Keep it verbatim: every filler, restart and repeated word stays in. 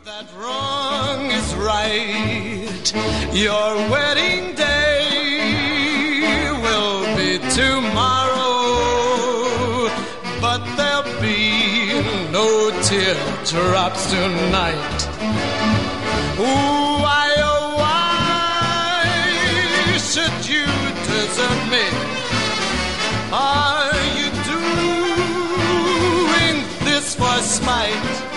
that wrong is right. Your wedding day will be tomorrow, but there'll be no teardrops tonight. Why, oh, why should you desert me? Are you doing this for spite?